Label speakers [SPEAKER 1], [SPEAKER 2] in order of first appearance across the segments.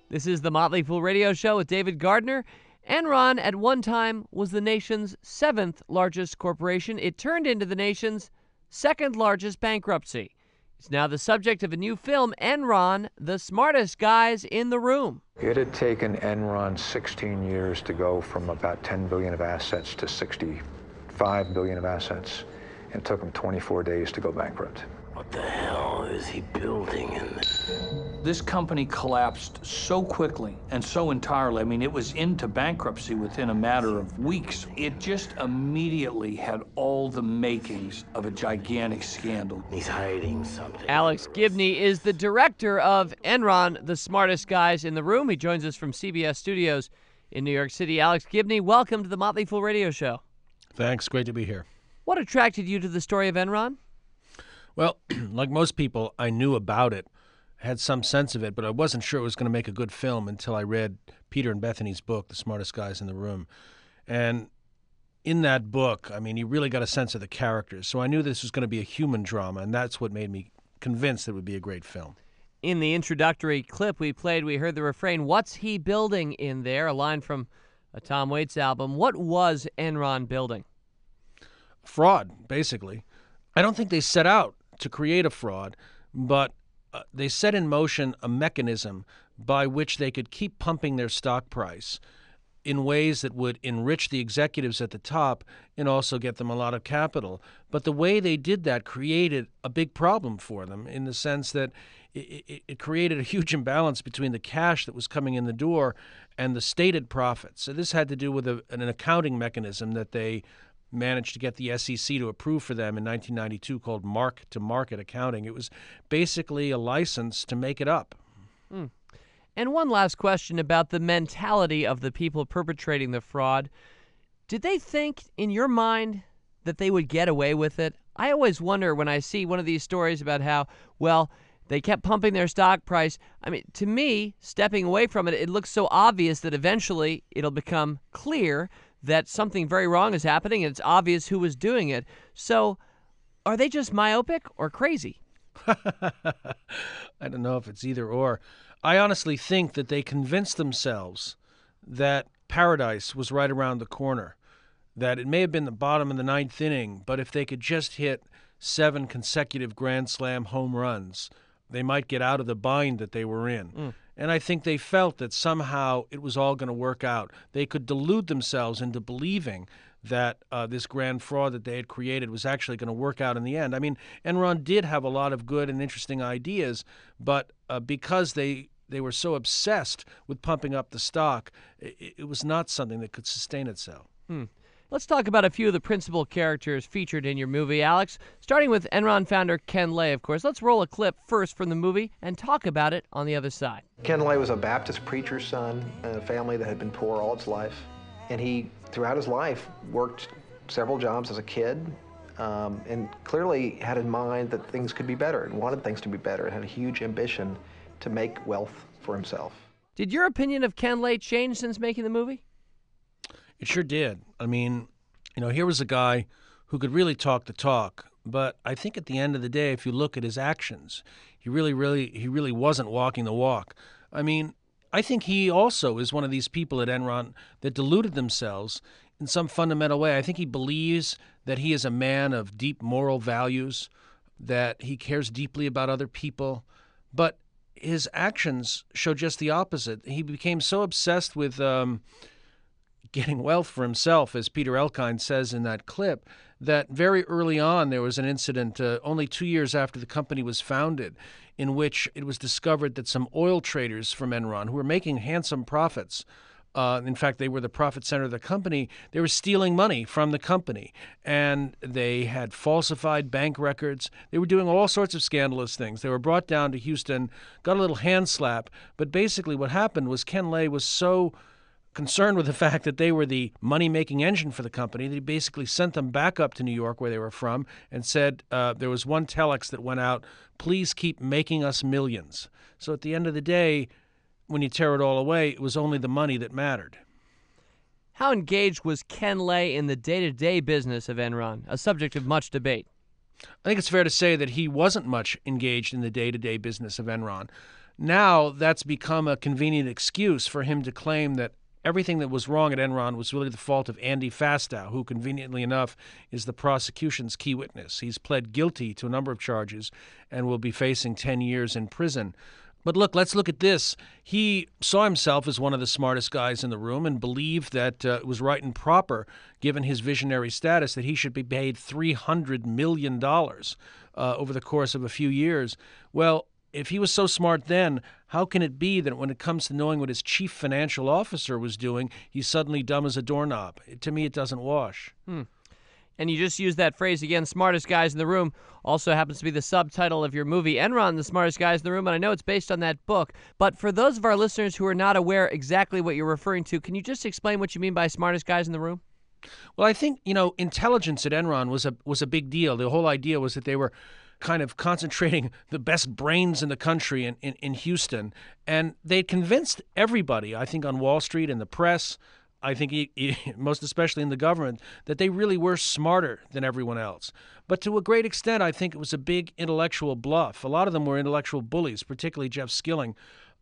[SPEAKER 1] This is the Motley Fool Radio Show with David Gardner. Enron at one time was the nation's seventh largest corporation. It turned into the nation's second largest bankruptcy. It's now the subject of a new film, Enron, the Smartest Guys in the Room.
[SPEAKER 2] It had taken Enron 16 years to go from about 10 billion of assets to 65 billion of assets. And it took them 24 days to go bankrupt.
[SPEAKER 3] What the hell is he building in this?
[SPEAKER 4] This company collapsed so quickly and so entirely. I mean, it was into bankruptcy within a matter of weeks. It just immediately had all the makings of a gigantic scandal.
[SPEAKER 3] He's hiding something.
[SPEAKER 1] Alex Gibney is the director of Enron, the Smartest Guys in the Room. He joins us from CBS Studios in New York City. Alex Gibney, welcome to the Motley Fool Radio Show.
[SPEAKER 5] Thanks. Great to be here.
[SPEAKER 1] What attracted you to the story of Enron?
[SPEAKER 5] Well, like most people, I knew about it, had some sense of it, but I wasn't sure it was going to make a good film until I read Peter and Bethany's book, The Smartest Guys in the Room. And in that book, I mean, you really got a sense of the characters. So I knew this was going to be a human drama, and that's what made me convinced it would be a great film.
[SPEAKER 1] In the introductory clip we played, we heard the refrain, "What's he building in there?" A line from a Tom Waits album. What was Enron building?
[SPEAKER 5] Fraud, basically. I don't think they set out to create a fraud, but they set in motion a mechanism by which they could keep pumping their stock price in ways that would enrich the executives at the top and also get them a lot of capital. But the way they did that created a big problem for them in the sense that it created a huge imbalance between the cash that was coming in the door and the stated profits. So this had to do with an accounting mechanism that they managed to get the SEC to approve for them in 1992 called mark-to-market accounting. It was basically a license to make it up.
[SPEAKER 1] And one last question about the mentality of the people perpetrating the fraud. Did they think, in your mind, that they would get away with it? I always wonder when I see one of these stories about how, well, they kept pumping their stock price. I mean, to me, stepping away from it, it looks so obvious that eventually it'll become clear that something very wrong is happening, and it's obvious who was doing it. So are they just myopic or crazy?
[SPEAKER 5] I don't know if it's either or. I honestly think that they convinced themselves that paradise was right around the corner, that it may have been the bottom of the ninth inning, but if they could just hit 7 consecutive Grand Slam home runs, they might get out of the bind that they were in. And I think they felt that somehow it was all going to work out. They could delude themselves into believing that this grand fraud that they had created was actually going to work out in the end. I mean, Enron did have a lot of good and interesting ideas, but because they were so obsessed with pumping up the stock, it was not something that could sustain itself.
[SPEAKER 1] Let's talk about a few of the principal characters featured in your movie, Alex. Starting with Enron founder Ken Lay, of course. Let's roll a clip first from the movie and talk about it on the other side.
[SPEAKER 6] Ken Lay was a Baptist preacher's son in a family that had been poor all its life. And he, throughout his life, worked several jobs as a kid and clearly had in mind that things could be better and wanted things to be better and had a huge ambition to make wealth for himself.
[SPEAKER 1] Did your opinion of Ken Lay change since making the movie?
[SPEAKER 5] It sure did. I mean, here was a guy who could really talk the talk, but I think at the end of the day, if you look at his actions, he really wasn't walking the walk. I mean, I think he also is one of these people at Enron that deluded themselves in some fundamental way. I think he believes that he is a man of deep moral values, that he cares deeply about other people, but his actions show just the opposite. He became so obsessed with getting wealth for himself, as Peter Elkind says in that clip, that very early on there was an incident only 2 years after the company was founded in which it was discovered that some oil traders from Enron who were making handsome profits, in fact, they were the profit center of the company, they were stealing money from the company. And they had falsified bank records. They were doing all sorts of scandalous things. They were brought down to Houston, got a little hand slap. But basically what happened was Ken Lay was so concerned with the fact that they were the money-making engine for the company, they basically sent them back up to New York, where they were from, and said there was one telex that went out, "Please keep making us millions." So at the end of the day, when you tear it all away, it was only the money that mattered.
[SPEAKER 1] How engaged was Ken Lay in the day-to-day business of Enron, a subject of much debate?
[SPEAKER 5] I think it's fair to say that he wasn't much engaged in the day-to-day business of Enron. Now that's become a convenient excuse for him to claim that everything that was wrong at Enron was really the fault of Andy Fastow, who conveniently enough is the prosecution's key witness. He's pled guilty to a number of charges and will be facing 10 years in prison. But look, let's look at this. He saw himself as one of the smartest guys in the room and believed that it was right and proper, given his visionary status, that he should be paid $300 million over the course of a few years. Well, if he was so smart then, how can it be that when it comes to knowing what his chief financial officer was doing, he's suddenly dumb as a doorknob? To me, it doesn't wash.
[SPEAKER 1] And you just used that phrase again, smartest guys in the room. Also happens to be the subtitle of your movie, Enron, The Smartest Guys in the Room, and I know it's based on that book. But for those of our listeners who are not aware exactly what you're referring to, can you just explain what you mean by smartest guys in the room?
[SPEAKER 5] Well, I think, intelligence at Enron was a big deal. The whole idea was that they were kind of concentrating the best brains in the country in Houston. And they convinced everybody, I think, on Wall Street and the press, I think most especially in the government, that they really were smarter than everyone else. But to a great extent, I think it was a big intellectual bluff. A lot of them were intellectual bullies, particularly Jeff Skilling,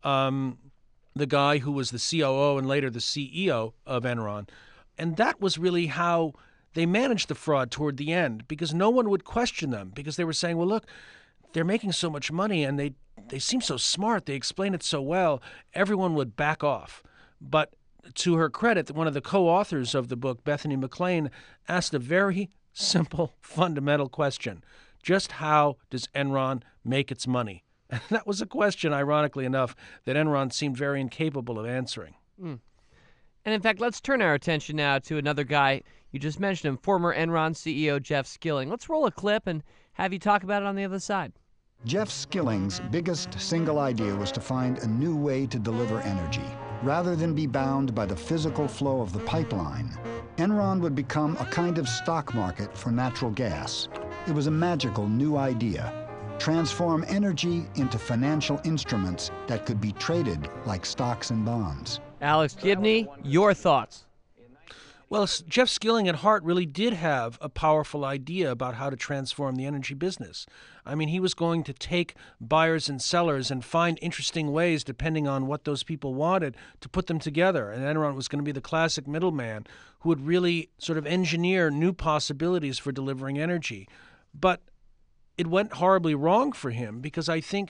[SPEAKER 5] the guy who was the COO and later the CEO of Enron. And that was really how they managed the fraud toward the end, because no one would question them, because they were saying, well, look, they're making so much money and they seem so smart, they explain it so well, everyone would back off. But to her credit, one of the co-authors of the book, Bethany McLean, asked a very simple, fundamental question. Just how does Enron make its money? And that was a question, ironically enough, that Enron seemed very incapable of answering.
[SPEAKER 1] And in fact, let's turn our attention now to another guy. You just mentioned him, former Enron CEO Jeff Skilling. Let's roll a clip and have you talk about it on the other side.
[SPEAKER 7] Jeff Skilling's biggest single idea was to find a new way to deliver energy. Rather than be bound by the physical flow of the pipeline, Enron would become a kind of stock market for natural gas. It was a magical new idea. Transform energy into financial instruments that could be traded like stocks and bonds.
[SPEAKER 1] Alex Gibney, your thoughts.
[SPEAKER 5] Well, Jeff Skilling at heart really did have a powerful idea about how to transform the energy business. I mean, he was going to take buyers and sellers and find interesting ways, depending on what those people wanted, to put them together. And Enron was going to be the classic middleman who would really sort of engineer new possibilities for delivering energy. But it went horribly wrong for him, because I think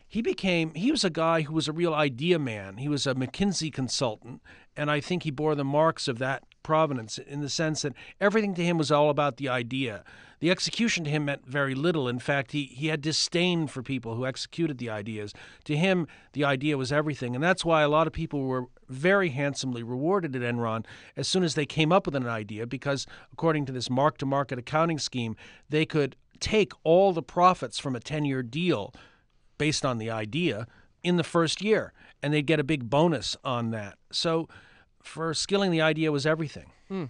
[SPEAKER 5] he was a guy who was a real idea man. He was a McKinsey consultant, and I think he bore the marks of that provenance in the sense that everything to him was all about the idea. The execution to him meant very little. In fact, he had disdain for people who executed the ideas. To him, the idea was everything, and that's why a lot of people were very handsomely rewarded at Enron as soon as they came up with an idea, because according to this mark-to-market accounting scheme, they could take all the profits from a 10-year deal based on the idea in the first year, and they'd get a big bonus on that. So for Skilling, the idea was everything.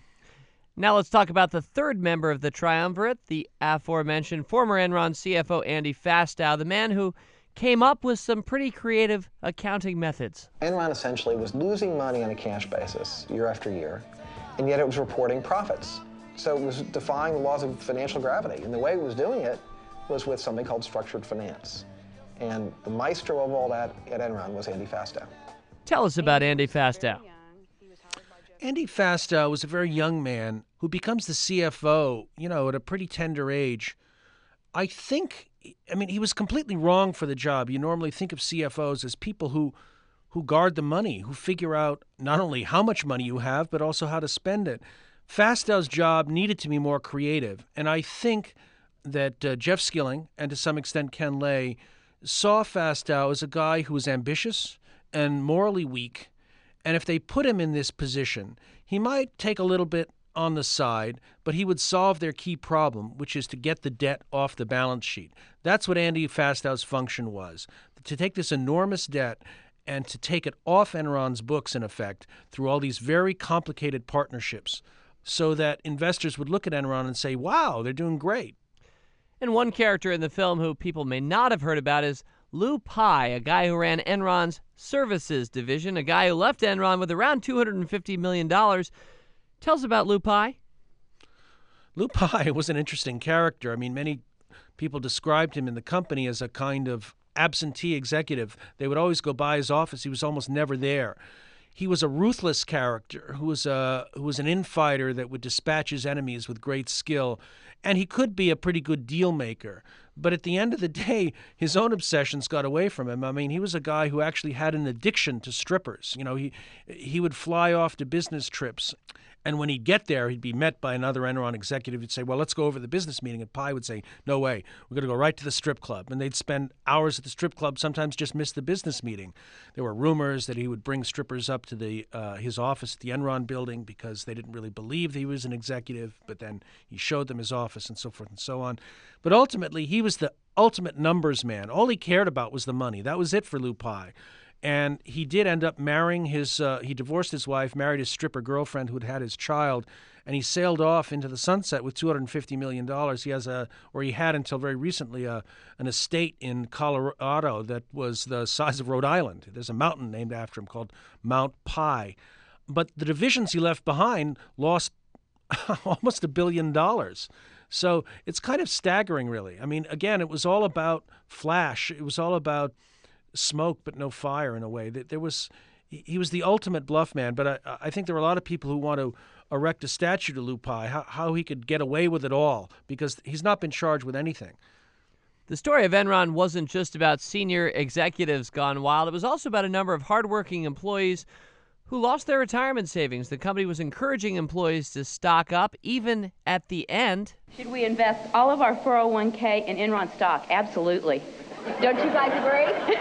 [SPEAKER 1] Now let's talk about the third member of the triumvirate, the aforementioned former Enron CFO Andy Fastow, the man who came up with some pretty creative accounting methods.
[SPEAKER 6] Enron essentially was losing money on a cash basis year after year, and yet it was reporting profits. So it was defying the laws of financial gravity, and the way it was doing it was with something called structured finance. And the maestro of all that at Enron was Andy Fastow.
[SPEAKER 1] Tell us about Andy Fastow.
[SPEAKER 5] Andy Fastow was a very young man who becomes the CFO, at a pretty tender age. He was completely wrong for the job. You normally think of CFOs as people who guard the money, who figure out not only how much money you have, but also how to spend it. Fastow's job needed to be more creative, and I think that Jeff Skilling, and to some extent Ken Lay, saw Fastow as a guy who was ambitious and morally weak, and if they put him in this position, he might take a little bit on the side, but he would solve their key problem, which is to get the debt off the balance sheet. That's what Andy Fastow's function was, to take this enormous debt and to take it off Enron's books, in effect, through all these very complicated partnerships, so that investors would look at Enron and say, wow, they're doing great.
[SPEAKER 1] And one character in the film who people may not have heard about is Lou Pye, a guy who ran Enron's services division, a guy who left Enron with around $250 million. Tell us about Lou Pye.
[SPEAKER 5] Lou Pye was an interesting character. I mean, many people described him in the company as a kind of absentee executive. They would always go by his office. He was almost never there. He was a ruthless character who was an infighter that would dispatch his enemies with great skill, and he could be a pretty good deal maker. But at the end of the day, his own obsessions got away from him. I mean, he was a guy who actually had an addiction to strippers. You know, he would fly off to business trips, and when he'd get there, he'd be met by another Enron executive who'd say, well, let's go over the business meeting. And Pi would say, no way, we're going to go right to the strip club. And they'd spend hours at the strip club, sometimes just miss the business meeting. There were rumors that he would bring strippers up to his office at the Enron building because they didn't really believe that he was an executive, but then he showed them his office and so forth and so on. But ultimately, he was the ultimate numbers man. All he cared about was the money. That was it for Lou Pi. And he did end up marrying he divorced his wife, married his stripper girlfriend who had had his child, and he sailed off into the sunset with $250 million. He had until very recently an estate in Colorado that was the size of Rhode Island. There's a mountain named after him called Mount Pi. But the divisions he left behind lost almost $1 billion. So it's kind of staggering, really. I mean, again, it was all about flash. It was all about smoke but no fire in a way. He was the ultimate bluff man, but I think there are a lot of people who want to erect a statue to Lou Pi, how he could get away with it all, because he's not been charged with anything.
[SPEAKER 1] The story of Enron wasn't just about senior executives gone wild. It was also about a number of hardworking employees who lost their retirement savings. The company was encouraging employees to stock up, even at the end.
[SPEAKER 8] Should we invest all of our 401k in Enron stock? Absolutely. Don't you guys agree?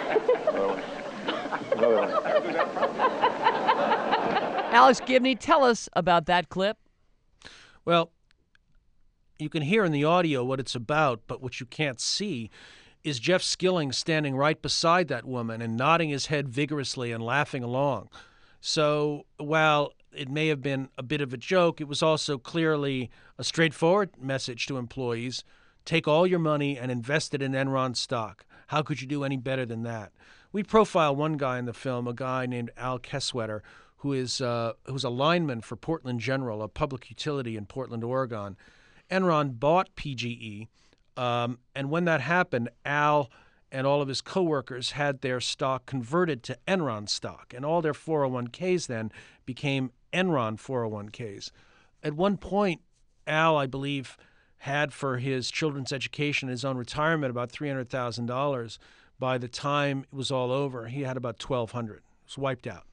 [SPEAKER 1] Alex Gibney, tell us about that clip.
[SPEAKER 5] Well, you can hear in the audio what it's about, but what you can't see is Jeff Skilling standing right beside that woman and nodding his head vigorously and laughing along. So while it may have been a bit of a joke, it was also clearly a straightforward message to employees. Take all your money and invest it in Enron stock. How could you do any better than that? We profile one guy in the film, a guy named Al Kesswetter, who's a lineman for Portland General, a public utility in Portland, Oregon. Enron bought PGE, and when that happened, Al and all of his coworkers had their stock converted to Enron stock, and all their 401ks then became Enron 401ks. At one point, Al, I believe, had for his children's education, his own retirement, about $300,000. By the time it was all over, he had about $1,200. It was wiped out.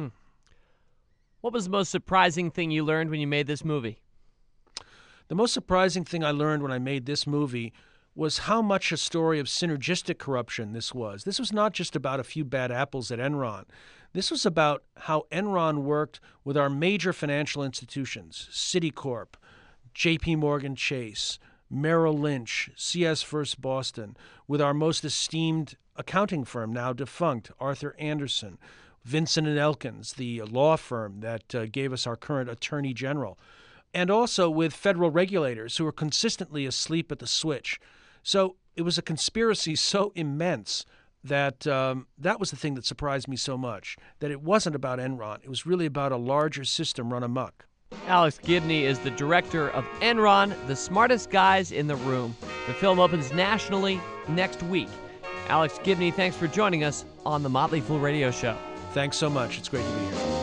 [SPEAKER 1] What was the most surprising thing you learned when you made this movie?
[SPEAKER 5] The most surprising thing I learned when I made this movie was how much a story of synergistic corruption this was. This was not just about a few bad apples at Enron. This was about how Enron worked with our major financial institutions, Citicorp, J.P. Morgan Chase, Merrill Lynch, C.S. First Boston, with our most esteemed accounting firm, now defunct, Arthur Andersen, Vincent & Elkins, the law firm that gave us our current Attorney General, and also with federal regulators who were consistently asleep at the switch. So it was a conspiracy so immense that that was the thing that surprised me so much, that it wasn't about Enron. It was really about a larger system run amok.
[SPEAKER 1] Alex Gibney is the director of Enron, The Smartest Guys in the Room. The film opens nationally next week. Alex Gibney, thanks for joining us on the Motley Fool Radio Show.
[SPEAKER 5] Thanks so much. It's great to be here.